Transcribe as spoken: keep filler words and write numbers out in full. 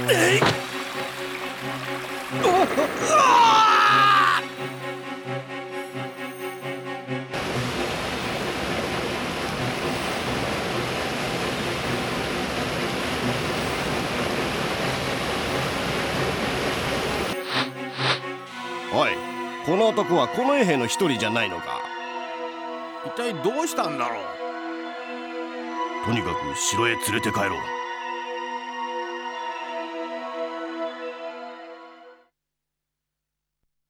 えい。おい、この男は近衛兵の一人じゃないのか。 一体どうしたんだろう。 とにかく城へ連れて帰ろう。